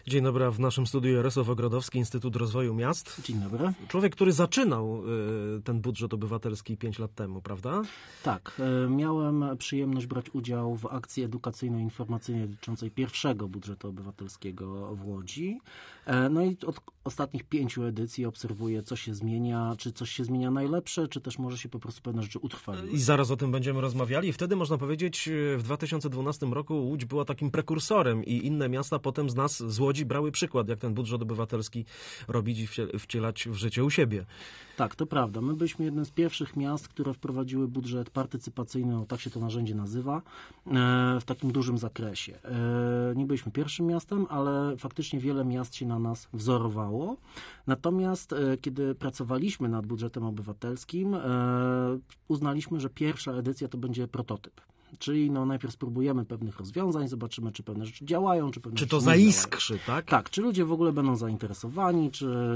Dzień dobry, a w naszym studiu Jarosław Ogrodowski, Instytut Rozwoju Miast. Dzień dobry. Człowiek, który zaczynał ten budżet obywatelski 5 lat temu, prawda? Tak, miałem przyjemność brać udział w akcji edukacyjno-informacyjnej dotyczącej pierwszego budżetu obywatelskiego w Łodzi. No i od ostatnich 5 edycji obserwuję, co się zmienia, czy coś się zmienia najlepsze, czy też może się po prostu pewne rzeczy utrwaliły. I zaraz o tym będziemy rozmawiali. I wtedy, można powiedzieć, w 2012 roku Łódź była takim prekursorem i inne miasta potem z nas, z Łodzi, brały przykład, jak ten budżet obywatelski robić i wcielać w życie u siebie. Tak, to prawda. My byliśmy jednym z pierwszych miast, które wprowadziły budżet partycypacyjny, tak się to narzędzie nazywa, w takim dużym zakresie. Nie byliśmy pierwszym miastem, ale faktycznie wiele miast się na nas wzorowało. Natomiast kiedy pracowaliśmy nad budżetem obywatelskim, uznaliśmy, że pierwsza edycja to będzie prototyp. Czyli najpierw spróbujemy pewnych rozwiązań, zobaczymy, czy pewne rzeczy działają, czy pewne Czy rzeczy to nie zaiskrzy, działają. tak? Tak, czy ludzie w ogóle będą zainteresowani,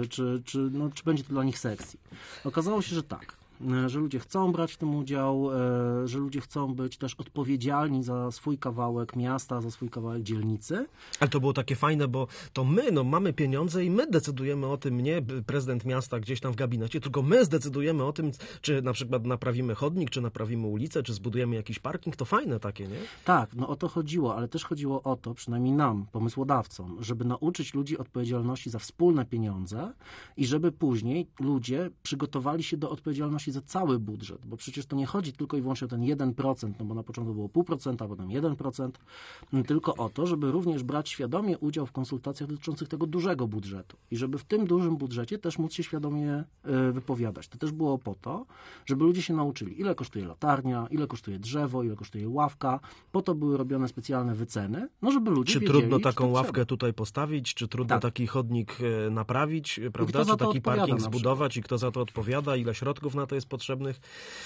czy będzie to dla nich sexy. Okazało się, że tak. Że ludzie chcą brać w tym udział, że ludzie chcą być też odpowiedzialni za swój kawałek miasta, za swój kawałek dzielnicy. Ale to było takie fajne, bo to my mamy pieniądze i my decydujemy o tym, nie prezydent miasta gdzieś tam w gabinecie, tylko my zdecydujemy o tym, czy na przykład naprawimy chodnik, czy naprawimy ulicę, czy zbudujemy jakiś parking. To fajne takie, nie? Tak, o to chodziło, ale też chodziło o to, przynajmniej nam, pomysłodawcom, żeby nauczyć ludzi odpowiedzialności za wspólne pieniądze i żeby później ludzie przygotowali się do odpowiedzialności za cały budżet, bo przecież to nie chodzi tylko i wyłącznie o ten 1%, bo na początku było 0,5%, a potem 1%, tylko o to, żeby również brać świadomie udział w konsultacjach dotyczących tego dużego budżetu i żeby w tym dużym budżecie też móc się świadomie wypowiadać. To też było po to, żeby ludzie się nauczyli, ile kosztuje latarnia, ile kosztuje drzewo, ile kosztuje ławka. Po to były robione specjalne wyceny, żeby ludzie Czy wiedzieli, trudno taką ławkę trzeba. tutaj postawić, czy trudno taki chodnik naprawić, prawda? Czy taki parking zbudować i kto za to odpowiada, ile środków na to jest potrzebnych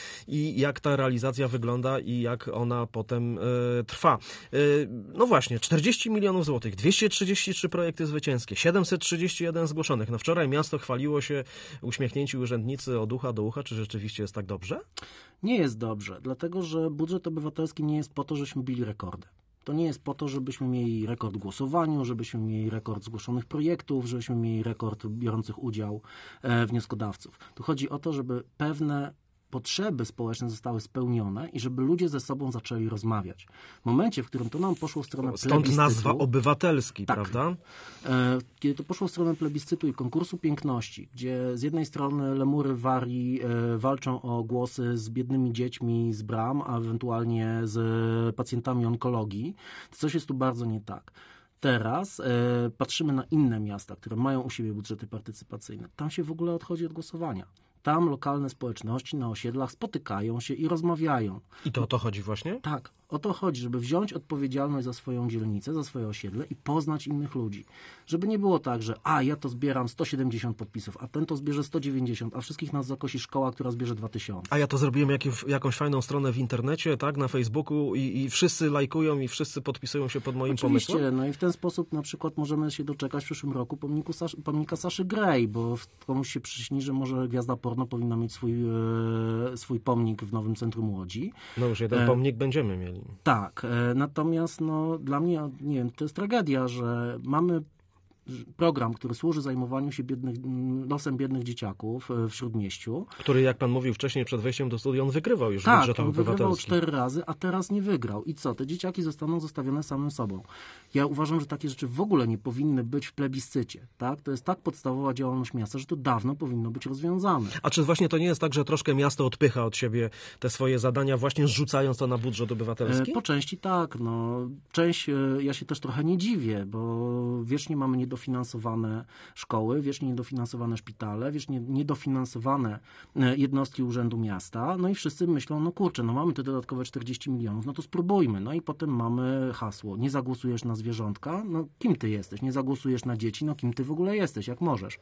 i jak ta realizacja wygląda i jak ona potem trwa. No właśnie, 40 milionów złotych, 233 projekty zwycięskie, 731 zgłoszonych. Wczoraj miasto chwaliło się, uśmiechnięci urzędnicy od ucha do ucha. Czy rzeczywiście jest tak dobrze? Nie jest dobrze, dlatego że budżet obywatelski nie jest po to, żebyśmy bili rekordy. To nie jest po to, żebyśmy mieli rekord w głosowaniu, żebyśmy mieli rekord zgłoszonych projektów, żebyśmy mieli rekord biorących udział wnioskodawców. Tu chodzi o to, żeby pewne potrzeby społeczne zostały spełnione i żeby ludzie ze sobą zaczęli rozmawiać. W momencie, w którym to nam poszło w stronę plebiscytu... Stąd nazwa obywatelski, tak, prawda? Kiedy to poszło w stronę plebiscytu i konkursu piękności, gdzie z jednej strony lemury Warii walczą o głosy z biednymi dziećmi z bram, a ewentualnie z pacjentami onkologii, to coś jest tu bardzo nie tak. Teraz patrzymy na inne miasta, które mają u siebie budżety partycypacyjne. Tam się w ogóle odchodzi od głosowania. Tam lokalne społeczności na osiedlach spotykają się i rozmawiają. I to o to chodzi właśnie? Tak, o to chodzi, żeby wziąć odpowiedzialność za swoją dzielnicę, za swoje osiedle i poznać innych ludzi. Żeby nie było tak, że ja to zbieram 170 podpisów, a ten to zbierze 190, a wszystkich nas zakosi szkoła, która zbierze 2000. A ja to zrobiłem jakąś fajną stronę w internecie, tak, na Facebooku i wszyscy lajkują i wszyscy podpisują się pod moim pomysłem? Oczywiście, i w ten sposób na przykład możemy się doczekać w przyszłym roku pomnika Saszy Grey, bo komuś się przyśni, że może gwiazda porno powinna mieć swój pomnik w Nowym Centrum Łodzi. No już jeden pomnik będziemy mieli. Tak, natomiast dla mnie, nie wiem, to jest tragedia, że mamy program, który służy zajmowaniu się losem biednych dzieciaków w Śródmieściu. Który, jak pan mówił wcześniej przed wejściem do studia, on wygrywał już w budżetach obywatelskich. Tak, on wygrywał 4 razy, a teraz nie wygrał. I co? Te dzieciaki zostaną zostawione samym sobą. Ja uważam, że takie rzeczy w ogóle nie powinny być w plebiscycie. Tak? To jest tak podstawowa działalność miasta, że to dawno powinno być rozwiązane. A czy właśnie to nie jest tak, że troszkę miasto odpycha od siebie te swoje zadania, właśnie zrzucając to na budżet obywatelski? Po części tak. Część ja się też trochę nie dziwię, bo wiecznie mamy niedofinansowane szkoły, wiecznie niedofinansowane szpitale, wiecznie niedofinansowane jednostki Urzędu Miasta. No i wszyscy myślą, kurczę, mamy te dodatkowe 40 milionów, to spróbujmy. No i potem mamy hasło, nie zagłosujesz na zwierzątka, kim ty jesteś? Nie zagłosujesz na dzieci, kim ty w ogóle jesteś, jak możesz?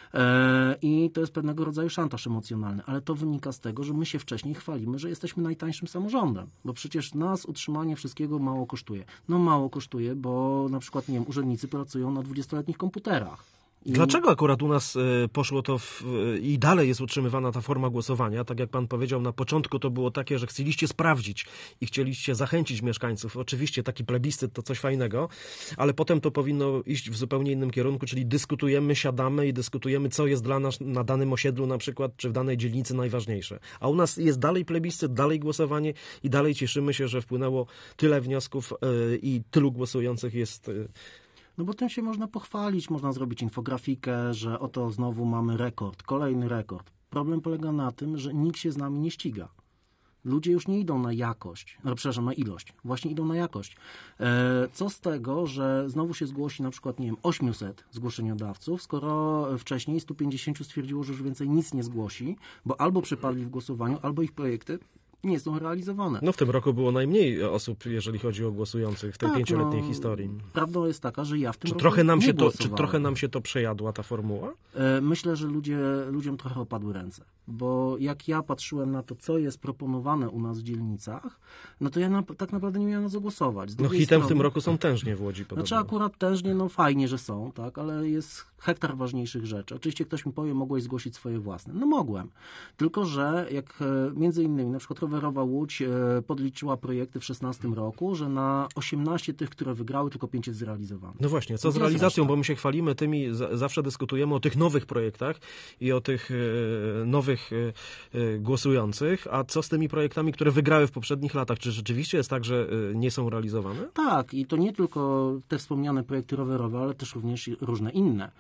I to jest pewnego rodzaju szantaż emocjonalny, ale to wynika z tego, że my się wcześniej chwalimy, że jesteśmy najtańszym samorządem, bo przecież nas utrzymanie wszystkiego mało kosztuje. Mało kosztuje, bo na przykład, urzędnicy pracują na 20-letnich komputerach. Dlaczego akurat u nas poszło to i dalej jest utrzymywana ta forma głosowania? Tak jak pan powiedział, na początku to było takie, że chcieliście sprawdzić i chcieliście zachęcić mieszkańców. Oczywiście taki plebiscyt to coś fajnego, ale potem to powinno iść w zupełnie innym kierunku, czyli dyskutujemy, siadamy i dyskutujemy, co jest dla nas na danym osiedlu na przykład, czy w danej dzielnicy najważniejsze. A u nas jest dalej plebiscyt, dalej głosowanie i dalej cieszymy się, że wpłynęło tyle wniosków i tylu głosujących jest... No bo tym się można pochwalić, można zrobić infografikę, że oto znowu mamy rekord, kolejny rekord. Problem polega na tym, że nikt się z nami nie ściga. Ludzie już nie idą na jakość, na ilość, właśnie idą na jakość. Co z tego, że znowu się zgłosi na przykład, 800 zgłoszeniodawców, skoro wcześniej 150 stwierdziło, że już więcej nic nie zgłosi, bo albo przepadli w głosowaniu, albo ich projekty nie są realizowane. No w tym roku było najmniej osób, jeżeli chodzi o głosujących w tej pięcioletniej historii. Prawda jest taka, że ja w tym roku Czy trochę nam się to przejadła, ta formuła? Myślę, że ludziom trochę opadły ręce, bo jak ja patrzyłem na to, co jest proponowane u nas w dzielnicach, no to ja tak naprawdę nie miałem na co głosować. Hitem w tym roku są tężnie w Łodzi podobno. Znaczy akurat tężnie, fajnie, że są, tak, ale jest hektar ważniejszych rzeczy. Oczywiście ktoś mi powie, mogłeś zgłosić swoje własne. No mogłem. Tylko że jak między innymi na przykład Rowerowa Łódź podliczyła projekty w 2016 roku, że na 18 tych, które wygrały, tylko 5 jest zrealizowanych. No właśnie, co z realizacją, bo my się chwalimy tymi, zawsze dyskutujemy o tych nowych projektach i o tych nowych głosujących, a co z tymi projektami, które wygrały w poprzednich latach? Czy rzeczywiście jest tak, że nie są realizowane? Tak, i to nie tylko te wspomniane projekty rowerowe, ale też również różne inne.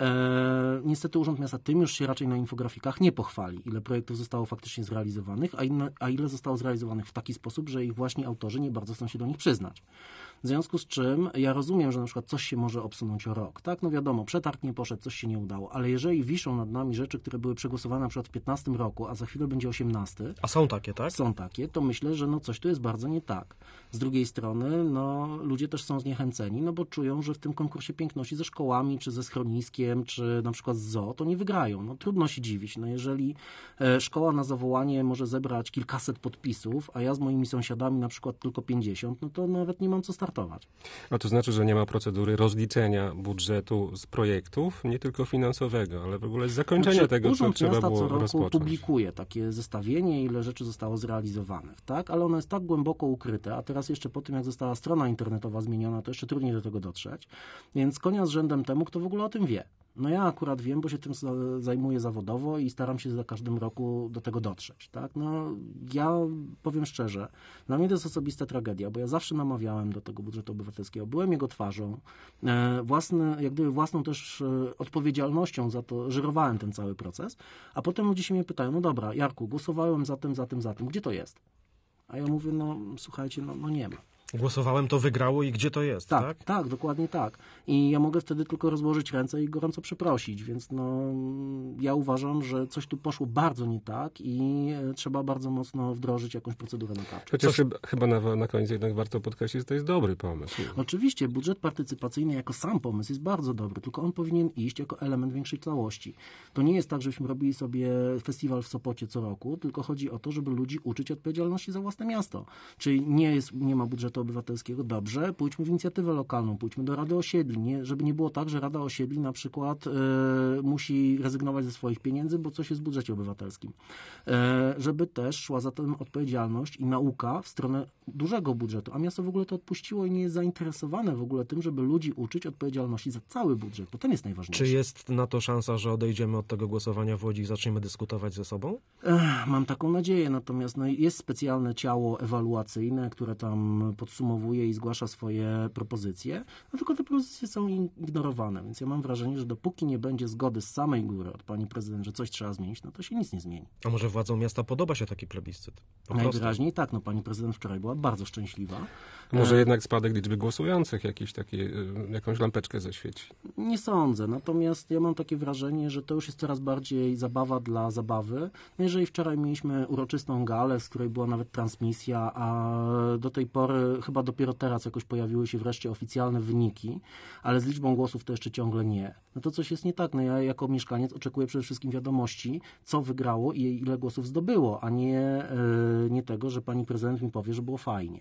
Niestety Urząd Miasta tym już się raczej na infografikach nie pochwali, ile projektów zostało faktycznie zrealizowanych, a ile zostało zrealizowanych w taki sposób, że ich właśnie autorzy nie bardzo chcą się do nich przyznać. W związku z czym ja rozumiem, że na przykład coś się może obsunąć o rok. Tak, no wiadomo, przetarg nie poszedł, coś się nie udało, ale jeżeli wiszą nad nami rzeczy, które były przegłosowane na przykład w 15 roku, a za chwilę będzie 18. A są takie, tak? Są takie, to myślę, że coś tu jest bardzo nie tak. Z drugiej strony, ludzie też są zniechęceni, bo czują, że w tym konkursie piękności ze szkołami, czy ze schroniskiem, czy na przykład z zoo, to nie wygrają. Trudno się dziwić. Jeżeli szkoła na zawołanie może zebrać kilkaset podpisów, a ja z moimi sąsiadami na przykład tylko 50, to nawet nie mam co startować. A to znaczy, że nie ma procedury rozliczenia budżetu z projektów, nie tylko finansowego, ale w ogóle z zakończenia tego, co trzeba było co roku rozpocząć. publikuje takie zestawienie, ile rzeczy zostało zrealizowanych, tak? Ale ono jest tak głęboko ukryte, a teraz jeszcze po tym, jak została strona internetowa zmieniona, to jeszcze trudniej do tego dotrzeć. Więc konia z rzędem temu, kto w ogóle o tym wie. Ja akurat wiem, bo się tym zajmuję zawodowo i staram się za każdym roku do tego dotrzeć. Tak? Ja powiem szczerze, dla mnie to jest osobista tragedia, bo ja zawsze namawiałem do tego budżetu obywatelskiego. Byłem jego twarzą, własną też odpowiedzialnością za to, żyrowałem ten cały proces, a potem ludzie się mnie pytają, no dobra, Jarku, głosowałem za tym, gdzie to jest? A ja mówię, słuchajcie, nie ma. Głosowałem, to wygrało i gdzie to jest, tak? Tak, dokładnie tak. I ja mogę wtedy tylko rozłożyć ręce i gorąco przeprosić, więc ja uważam, że coś tu poszło bardzo nie tak i trzeba bardzo mocno wdrożyć jakąś procedurę naprawczą. Chociaż chyba na koniec jednak warto podkreślić, że to jest dobry pomysł. Oczywiście, budżet partycypacyjny jako sam pomysł jest bardzo dobry, tylko on powinien iść jako element większej całości. To nie jest tak, żebyśmy robili sobie festiwal w Sopocie co roku, tylko chodzi o to, żeby ludzi uczyć odpowiedzialności za własne miasto. Czyli nie ma budżetu obywatelskiego, dobrze, pójdźmy w inicjatywę lokalną, pójdźmy do Rady Osiedli, żeby nie było tak, że Rada Osiedli na przykład musi rezygnować ze swoich pieniędzy, bo coś jest w budżecie obywatelskim. Żeby też szła za tym odpowiedzialność i nauka w stronę dużego budżetu, a miasto w ogóle to odpuściło i nie jest zainteresowane w ogóle tym, żeby ludzi uczyć odpowiedzialności za cały budżet, bo ten jest najważniejszy. Czy jest na to szansa, że odejdziemy od tego głosowania w Łodzi i zaczniemy dyskutować ze sobą? Mam taką nadzieję, natomiast jest specjalne ciało ewaluacyjne, które tam podsumowuje i zgłasza swoje propozycje, tylko te propozycje są ignorowane, więc ja mam wrażenie, że dopóki nie będzie zgody z samej góry od pani prezydent, że coś trzeba zmienić, to się nic nie zmieni. A może władzom miasta podoba się taki plebiscyt? Najwyraźniej tak, pani prezydent wczoraj była bardzo szczęśliwa. Może jednak spadek liczby głosujących jakąś lampeczkę zaświeci? Nie sądzę, natomiast ja mam takie wrażenie, że to już jest coraz bardziej zabawa dla zabawy. Jeżeli wczoraj mieliśmy uroczystą galę, z której była nawet transmisja, a do tej pory chyba dopiero teraz jakoś pojawiły się wreszcie oficjalne wyniki, ale z liczbą głosów to jeszcze ciągle nie. To coś jest nie tak. Ja jako mieszkaniec oczekuję przede wszystkim wiadomości, co wygrało i ile głosów zdobyło, a nie tego, że pani prezydent mi powie, że było fajnie.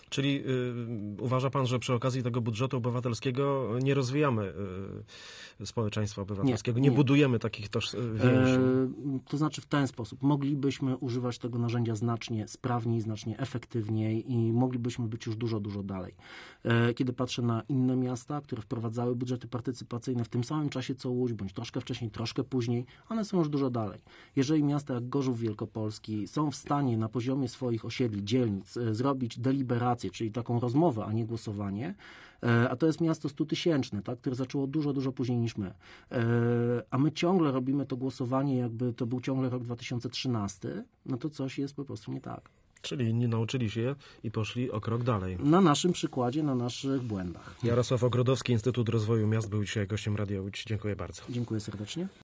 Czyli uważa pan, że przy okazji tego budżetu obywatelskiego nie rozwijamy społeczeństwa obywatelskiego, nie budujemy takich więzi? To znaczy w ten sposób. Moglibyśmy używać tego narzędzia znacznie sprawniej, znacznie efektywniej i moglibyśmy być już dużo, dużo dalej. Kiedy patrzę na inne miasta, które wprowadzały budżety partycypacyjne w tym samym czasie co Łódź, bądź troszkę wcześniej, troszkę później, one są już dużo dalej. Jeżeli miasta jak Gorzów Wielkopolski są w stanie na poziomie swoich osiedli, dzielnic zrobić deliberację, czyli taką rozmowę, a nie głosowanie, a to jest miasto 100-tysięczne, tak, które zaczęło dużo, dużo później niż my. A my ciągle robimy to głosowanie, jakby to był ciągle rok 2013, no to coś jest po prostu nie tak. Czyli inni nauczyli się i poszli o krok dalej. Na naszym przykładzie, na naszych błędach. Jarosław Ogrodowski, Instytut Rozwoju Miast był dzisiaj gościem Radia Łódź. Dziękuję bardzo. Dziękuję serdecznie.